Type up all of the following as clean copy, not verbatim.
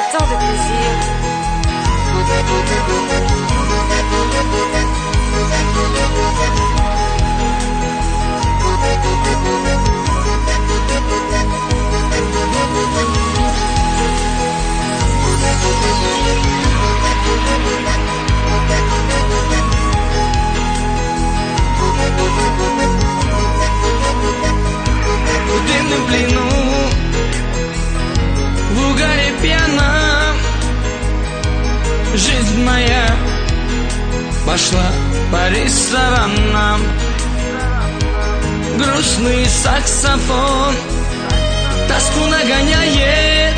tant de plaisir. В дымном плену, в угаре пьяном, жизнь моя пошла по ресторанам. Грустный саксофон тоску нагоняет,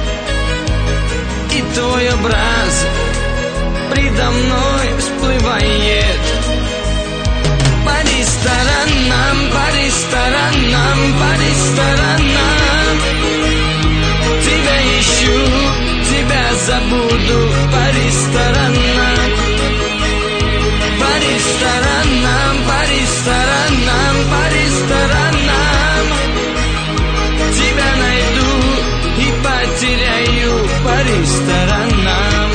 и твой образ предо мной всплывает. По ресторанам, по ресторанам, по ресторанам тебя ищу, тебя забуду. По ресторанам, по ресторанам, по ресторанам, по ресторанам тебя найду и потеряю. По ресторанам.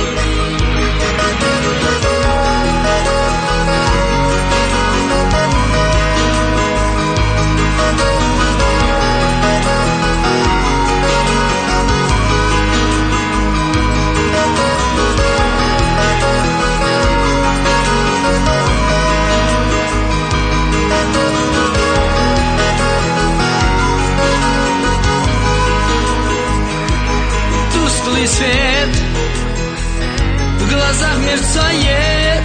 Тусклый свет в глазах мерцает,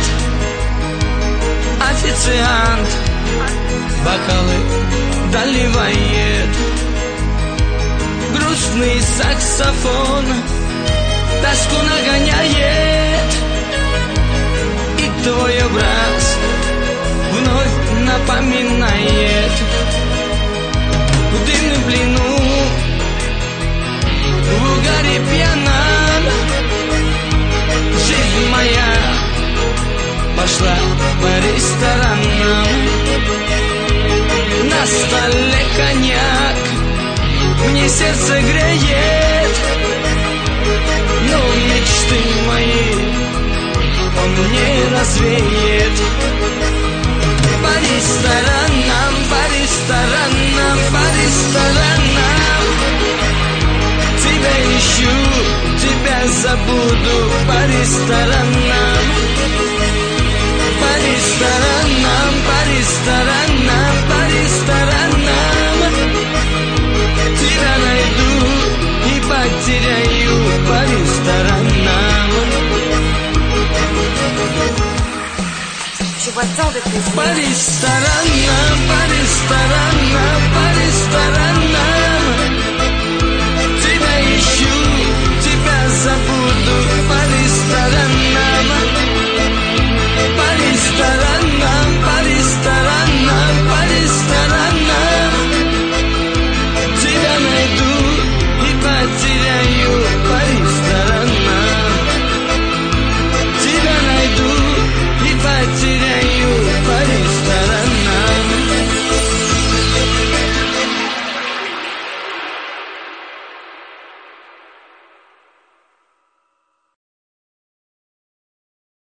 официант бокалы доливает. Грустный саксофон тоску нагоняет, и твой образ вновь напоминает. В дымном плену, в угаре пьяном, жизнь моя пошла по ресторанам. На столе коньяк мне сердце греет, но мечты мои он не развеет. По ресторанам, по ресторанам, по ресторанам тебя ищу, тебя забуду. По ресторанам, по ресторанам, по ресторанам, по ресторанам тебя найду и потеряю. По ресторанам. Je vois tant de plaisir. По ресторанам, по ресторанам, по ресторанам